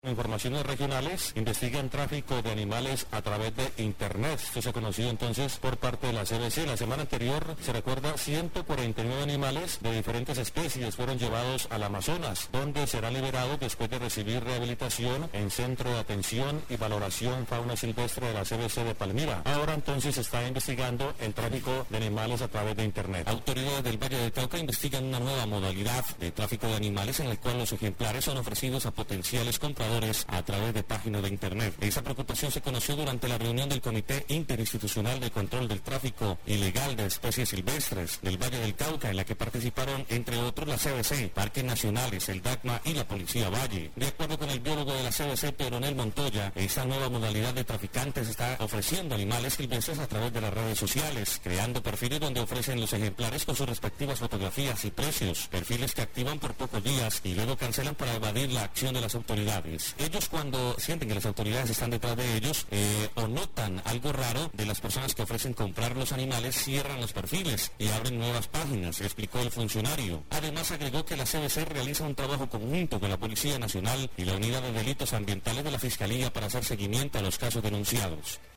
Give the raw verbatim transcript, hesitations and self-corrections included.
Informaciones regionales investigan tráfico de animales a través de Internet. Esto se ha conocido entonces por parte de la C B C. La semana anterior, se recuerda, ciento cuarenta y nueve animales de diferentes especies fueron llevados al Amazonas, donde serán liberados después de recibir rehabilitación en Centro de Atención y Valoración Fauna Silvestre de la C B C de Palmira. Ahora entonces se está investigando el tráfico de animales a través de Internet. Autoridades del Valle del Cauca investigan una nueva modalidad de tráfico de animales en el cual los ejemplares son ofrecidos a potenciales compradores a través de páginas de Internet. Esa preocupación se conoció durante la reunión del Comité Interinstitucional de Control del Tráfico Ilegal de Especies Silvestres del Valle del Cauca, en la que participaron, entre otros, la C B C, Parques Nacionales, el DACMA y la Policía Valle. De acuerdo con el biólogo de la C B C, Pedronel Montoya, esa nueva modalidad de traficantes está ofreciendo animales silvestres a través de las redes sociales, creando perfiles donde ofrecen los ejemplares con sus respectivas fotografías y precios, perfiles que activan por pocos días y luego cancelan para evadir la acción de las autoridades. Ellos, cuando sienten que las autoridades están detrás de ellos eh, o notan algo raro de las personas que ofrecen comprar los animales, cierran los perfiles y abren nuevas páginas, explicó el funcionario. Además, agregó que la C B C realiza un trabajo conjunto con la Policía Nacional y la Unidad de Delitos Ambientales de la Fiscalía para hacer seguimiento a los casos denunciados.